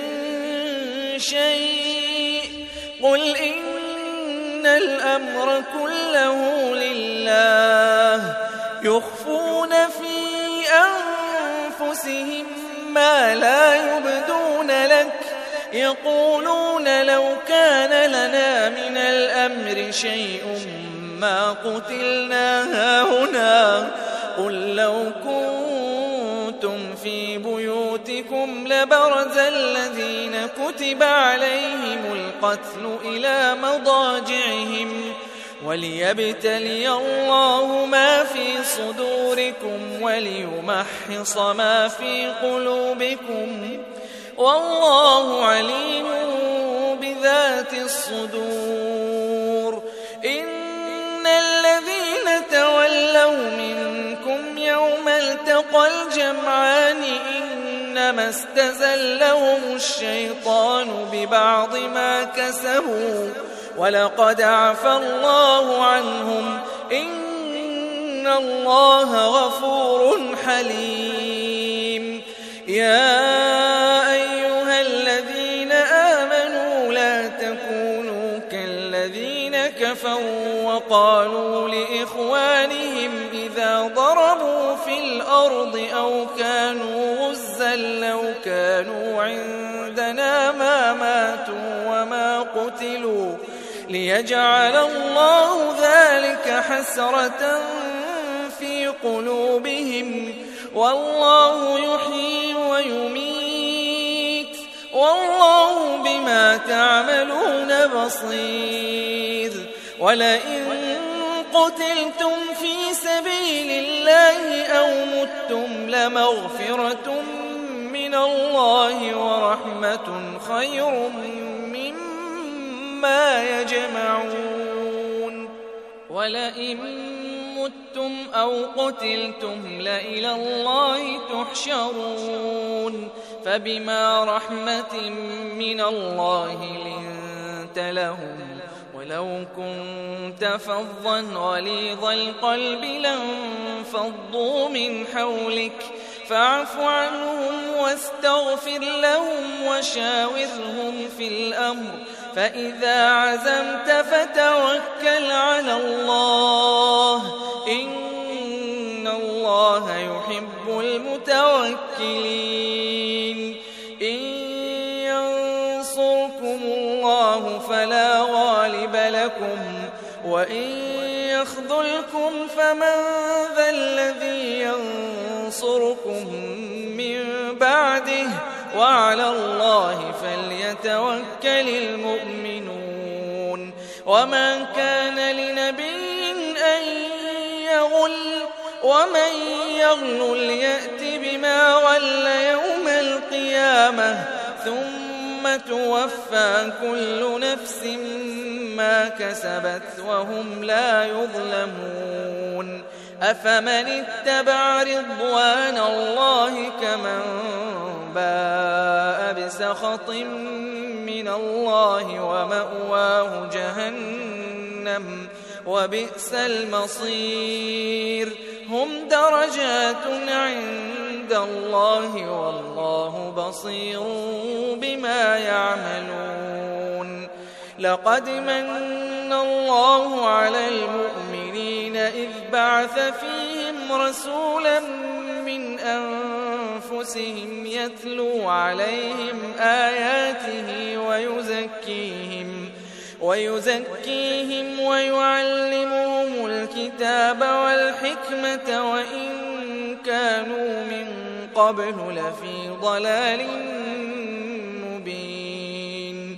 شيء قل إن الأمر كله لله يخفون في أنفسهم ما لا يبدون لك يقولون لو كان لنا من الأمر شيء ما قتلنا هاهنا قل لو كنتم في بيوتكم لبرز الذين كتب عليهم القتل إلى مضاجعهم وليبتلي الله ما في صدوركم وليمحص ما في قلوبكم والله عليم بذات الصدور إن الذين تولوا منكم يوم التقى الجمعان إنما استزلهم الشيطان ببعض ما كسبوا ولقد عفى الله عنهم إن الله غفور حليم يا أيها الذين آمنوا لا تكونوا كالذين كفروا وقالوا لإخوانهم إذا ضربوا في الأرض أو كانوا غزا لو كانوا عندنا ما ماتوا وما قتلوا ليجعل الله ذلك حسرة في قلوبهم والله يحيي ويميت والله بما تعملون بصير ولئن قتلتم في سبيل الله أو متم لمغفرة من الله ورحمة خير مما يجمعون ولئن متم أو قتلتم لإلى الله تحشرون فبما رحمة من الله لنت لهم ولو كنت فظا غليظ القلب لانفضوا من حولك فاعف عنهم واستغفر لهم وشاورهم في الأمر فإذا عزمت فتوكل على الله إن الله يحب المتوكلين إن ينصركم الله فلا غالب لكم وإن يخذلكم فمن ذا الذي ينصركم من بعده وعلى الله فليتوكل المؤمنون وما كان لنبي أن يغل ومن يغل يأت بما غل يوم القيامة ثم توفى كل نفس ما كسبت وهم لا يظلمون أفمن اتبع رضوان الله كمن باء بسخط من الله ومأواه جهنم وبئس المصير هم درجات عند الله والله بصير بما يعملون لقد من الله على المؤمنين إذ بعث فيهم رسولا من أنفسهم يتلو عليهم آياته ويزكيهم ويزكيهم ويعلمهم الكتاب والحكمة وإن كانوا من قبل لفي ضلال مبين.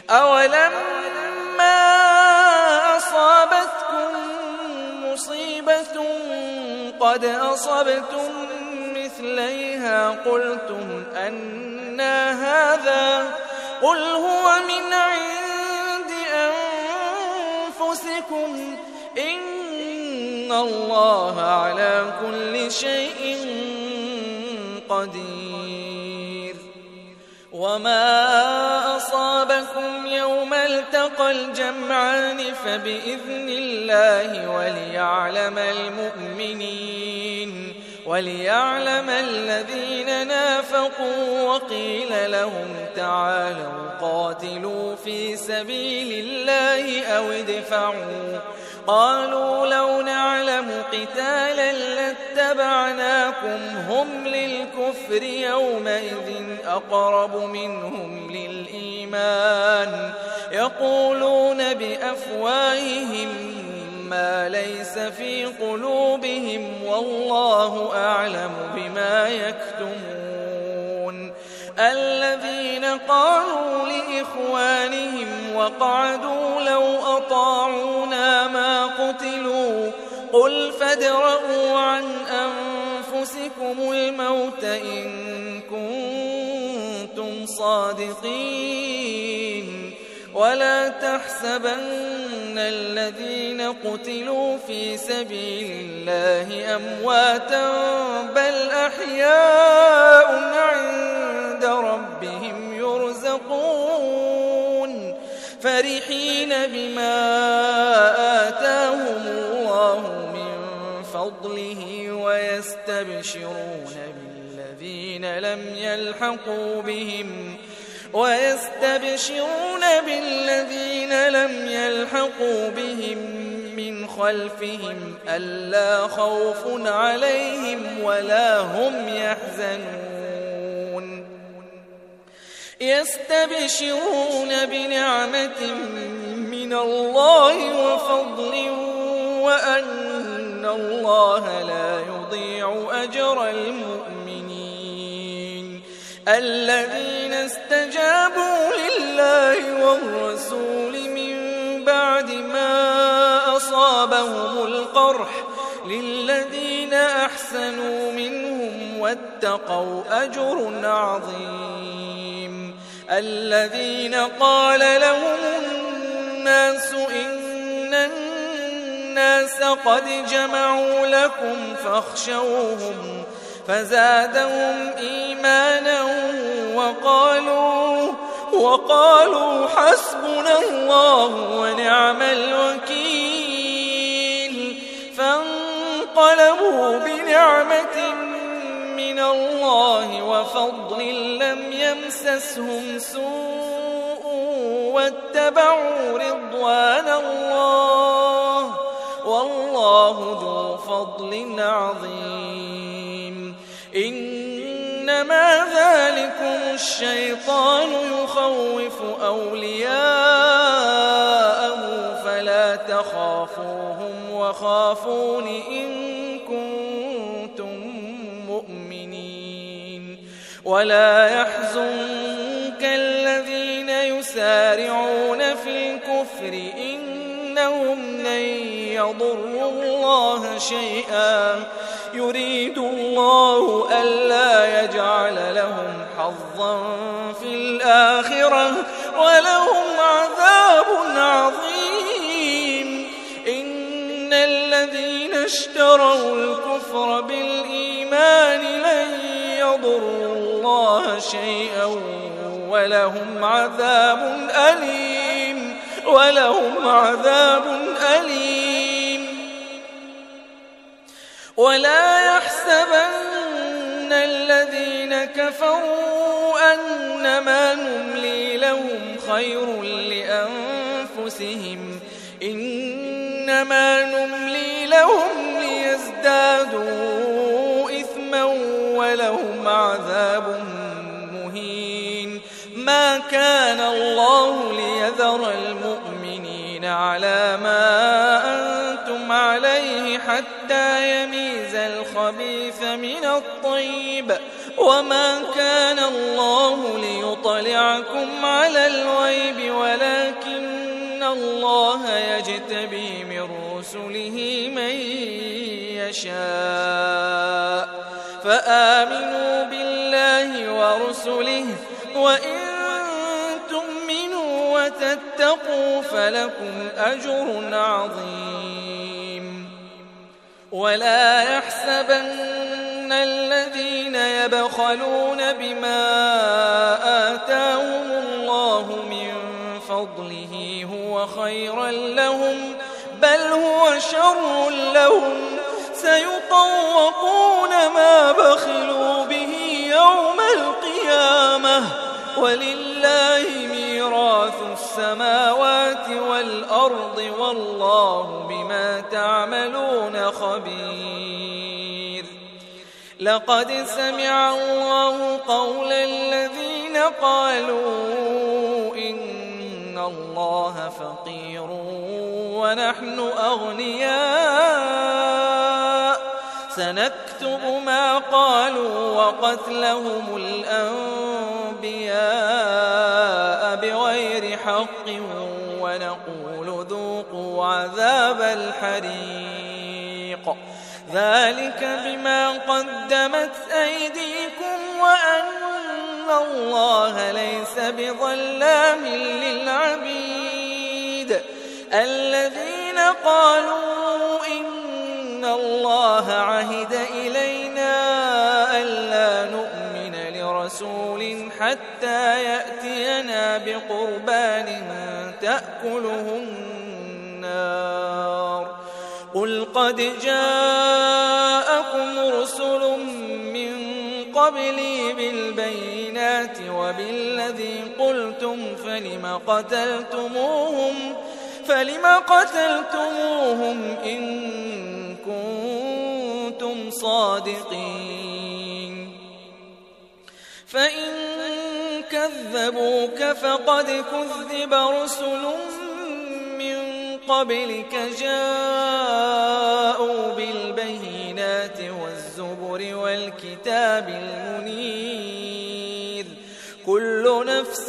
أولما أصابتكم مصيبة قد أصبتم مثليها قلتم أنى هذا قل هو من عند أنفسكم إن الله على كل شيء قدير. وما أصابكم يوم التقى الجمعان فبإذن الله وليعلم المؤمنين وليعلم الذين نافقوا. وقيل لهم تعالوا قاتلوا في سبيل الله أو ادفعوا قالوا لو نعلم قتالا لاتبعناكم هم للكفر يومئذ أقرب منهم للإيمان يقولون بأفواههم ما ليس في قلوبهم والله أعلم بما يكتمون. الذين قالوا لإخوانهم وقعدوا لو أطاعونا ما قتلوا قل فادرءوا عن أنفسكم الموت إن كنتم صادقين ولا تحسبن الذين قتلوا في سبيل الله أمواتا بل أحياء عند ربهم يرزقون فرحين بما آتاهم الله من فضله ويستبشرون بالذين لم يلحقوا بهم ويستبشرون بالذين لم يلحقوا بهم من خلفهم ألا خوف عليهم ولا هم يحزنون. يستبشرون بنعمة من الله وفضل وأن الله لا يضيع أجر المؤمنين. الذين استجابوا لله والرسول من بعد ما أصابهم القرح للذين أحسنوا منهم واتقوا أجر عظيم. الذين قال لهم الناس إن الناس قد جمعوا لكم فاخشوهم فزادهم إيمانا وقالوا وقالوا حسبنا الله ونعم الوكيل. فانقلبوا بنعمة من الله وفضل لم يمسسهم سوء واتبعوا رضوان الله والله ذو فضل عظيم. إنما ذلكم الشيطان يخوف أولياءه فلا تخافوهم وخافون إن كنتم مؤمنين. ولا يحزنك الذين يسارعون في الكفر إنهم لن يضروا الله شيئا يريد الله ألا يجعل لهم حظا في الآخرة ولهم عذاب عظيم. إن الذين اشتروا الكفر بالإيمان لن يضروا الله شيئا ولهم عذاب أليم ولهم عذاب أليم. ولا يحسبن الذين كفروا أنما نملي لهم خير لأنفسهم إنما نملي لهم ليزدادوا إثما ولهم عذاب مهين. ما كان الله ليذر المؤمنين على ما أنتم عليه حتى يميز الخبيث من الطيب، وما كان الله ليطلعكم على الغيب ولكن الله يجتبي من رسله من يشاء. فآمنوا بالله ورسله، وإن تؤمنوا وتتقوا فلكم أجر عظيم. ولا يحسبن الذين يبخلون بما آتاهم الله من فضله هو خيرا لهم، بل هو شر لهم. سيطوقون ما بخلوا به يوم القيامة، ولله ميراث السماوات والأرض والله بما تعملون خبير. لقد سمع الله قول الذين قالوا إن الله فقير ونحن أغنياء، سنكتب ما قالوا وقتلهم الأنبياء بغير حق ونقول ذوقوا عذاب الحريق. ذلك بما قدمت أيديكم وأن الله ليس بظلام للعبيد. الذين قالوا إن الله عهد إلينا ألا نؤمن لرسول حتى يأتينا بقربان تأكله النار، قل قد جاءكم رسل من قبلي بالبينات وبالذي قلتم فلم قتلتموهم فلم قتلتموهم إن كنتم صادقين. فإن كذبوك فقد كذب رسل من قبلك جاءوا بالبينات والزبر والكتاب المنير. كل نفس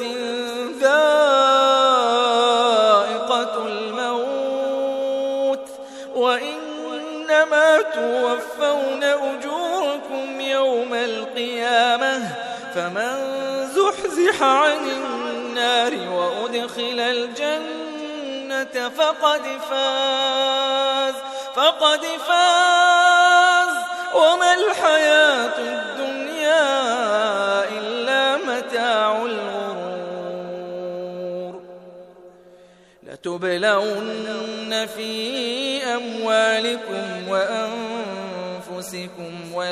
ذائقة الموت، وإنما توفون أجوركم يوم القيامة، فمن زحزح عن النار وأدخل الجنة فقد فاز فقد فاز وما الحياة الدنيا إلا متاع الغرور. لتبلون في أموالكم وأنفسكم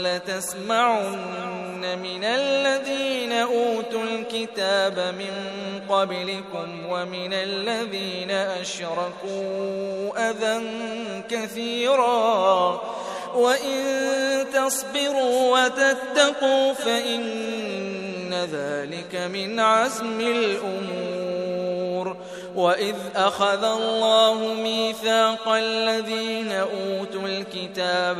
ولتسمعن من الذين أوتوا الكتاب من قبلكم ومن الذين أشركوا أذى كثيرا، وإن تصبروا وتتقوا فإن ذلك من عزم الأمور. وإذ أخذ الله ميثاق الذين أوتوا الكتاب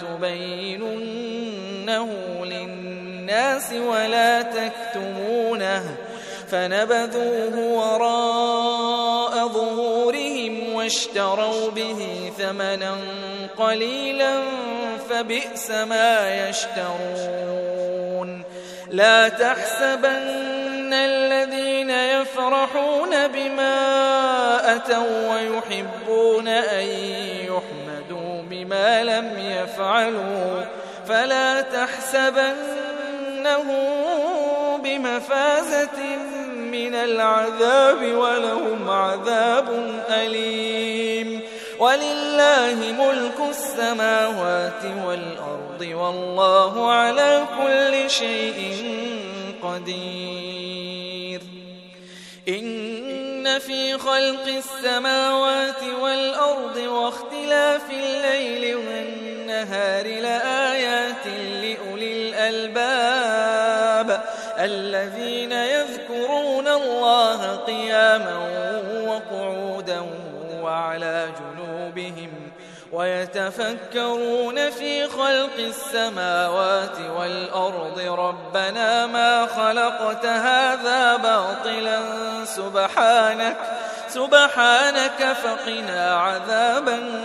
لتبيننه للناس ولا تكتمونه، فنبذوه وراء ظهورهم واشتروا به ثمنا قليلا فبئس ما يشترون. لا تحسبن الذين يفرحون بما أتوا ويحبون أن يحمدوا بما لم يفعلوا، فلا تحسبنهم بمفازة من العذاب ولهم عذاب أليم. ولله ملك السماوات والأرض والله على كل شيء قدير. إن إن في خلق السماوات والأرض واختلاف الليل والنهار لآيات لأولي الألباب الذين يذكرون الله قياما وقعودا وعلى جنوبهم ويتفكرون في خلق السماوات والأرض ربنا ما خلقت هذا باطلا سبحانك سبحانك فقنا عذاب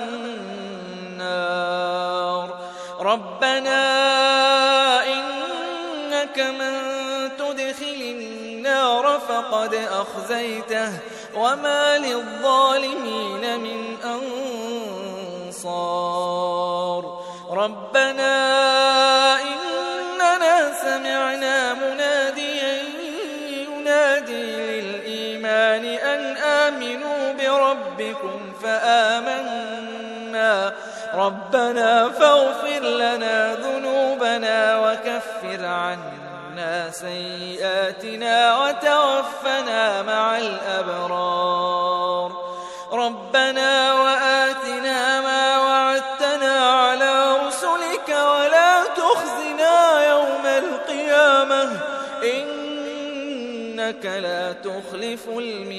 النار ربنا إنك من تدخل النار فقد أخزيته وما للظالمين من أنصار ربنا إننا سمعنا مناديا ينادي للإيمان أن آمنوا بربكم فآمنا ربنا فاغفر لنا ذنوبنا وكفر عنا سيئاتنا وتوفنا مع الأبرار ربنا وآتنا ما وعدتنا على رسلك ولا تخزنا يوم القيامة إنك لا تخلف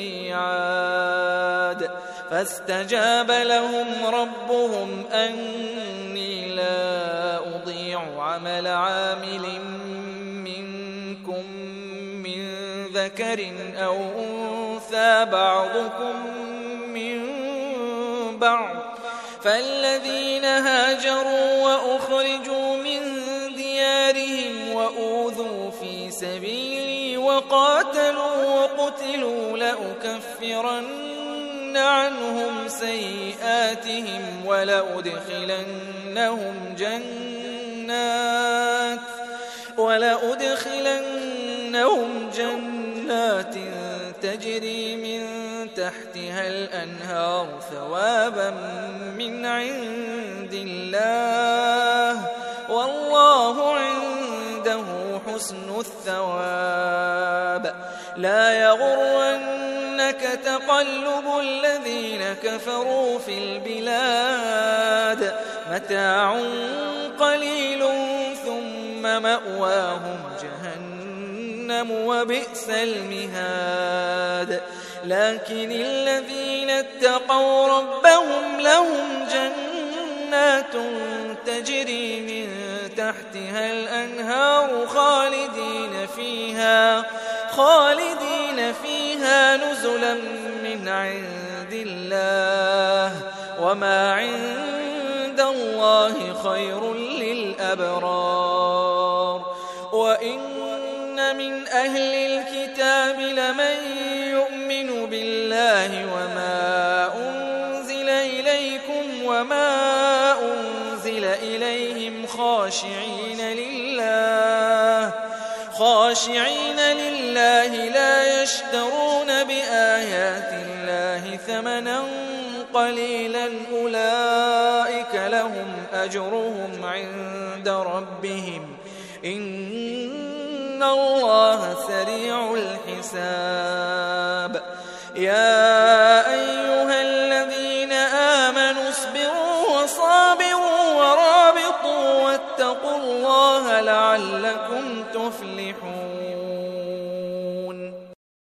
الميعاد فاستجاب لهم ربهم أني لا أضيع عمل عامل منكم من ذكر أو أنثى بعضكم من بعض فالذين هاجروا وأخرجوا من ديارهم وأوذوا في سبيلي وقاتلوا وقتلوا لأكفرن عنهم سيئاتهم ولأدخلنهم جنات ولأدخلنهم جنات تجري من تحتها الأنهار ثوابا من عند الله والله عنده حسن الثواب لا يغرنك تقلب الذين كفروا في البلاد متاع قليل ثم مأواهم جهنم وبئس المهاد لكن الذين اتقوا ربهم لهم جنات تجري من تحتها الأنهار خالدين فيها خالدين فيها نزلا من عند الله وما عند الله خير للأبرار وإن من أهل الكتاب لمن يؤمن بالله وما أنزل إليكم وما أنزل إليهم خاشعين لله خاشعين لله لا يشترون بآيات الله ثمنا قليلا أولئك لهم أجرهم عند ربهم إن الله سريع الحساب يا أيها الذين آمنوا اصبروا وصابروا ورابطوا واتقوا الله لعلكم تفلحون